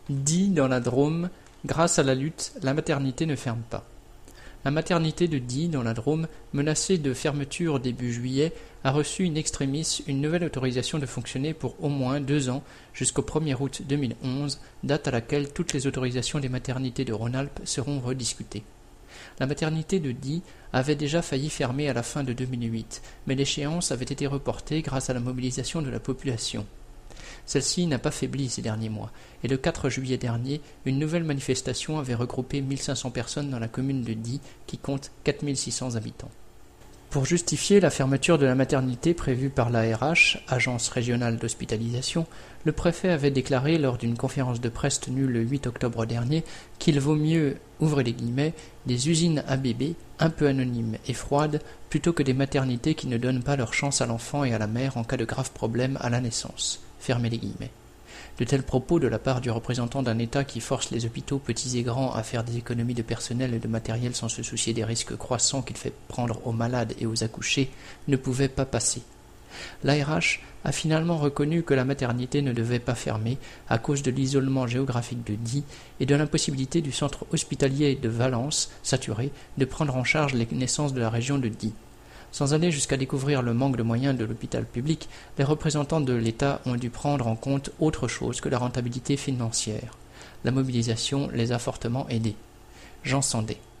Die dans la Drôme, grâce à la lutte, la maternité ne ferme pas. La maternité de Die dans la Drôme, menacée de fermeture début juillet, a reçu in extremis une nouvelle autorisation de fonctionner pour au moins 2 ans jusqu'au 1er août 2011, date à laquelle toutes les autorisations des maternités de Rhône-Alpes seront rediscutées. La maternité de Die avait déjà failli fermer à la fin de 2008, mais l'échéance avait été reportée grâce à la mobilisation de la population. Celle-ci n'a pas faibli ces derniers mois, et le 4 juillet dernier, une nouvelle manifestation avait regroupé 1500 personnes dans la commune de Die, qui compte 4600 habitants. Pour justifier la fermeture de la maternité prévue par l'ARH, Agence régionale d'hospitalisation, le préfet avait déclaré lors d'une conférence de presse tenue le 8 octobre dernier qu'il vaut mieux, ouvrez les guillemets, des usines à bébés, un peu anonymes et froides, plutôt que des maternités qui ne donnent pas leur chance à l'enfant et à la mère en cas de graves problèmes à la naissance. Fermez les guillemets. De tels propos de la part du représentant d'un État qui force les hôpitaux petits et grands à faire des économies de personnel et de matériel sans se soucier des risques croissants qu'il fait prendre aux malades et aux accouchés ne pouvaient pas passer. L'ARH a finalement reconnu que la maternité ne devait pas fermer à cause de l'isolement géographique de Die et de l'impossibilité du centre hospitalier de Valence, saturé, de prendre en charge les naissances de la région de Die. Sans aller jusqu'à découvrir le manque de moyens de l'hôpital public, les représentants de l'État ont dû prendre en compte autre chose que la rentabilité financière. La mobilisation les a fortement aidés. Jean Sandé.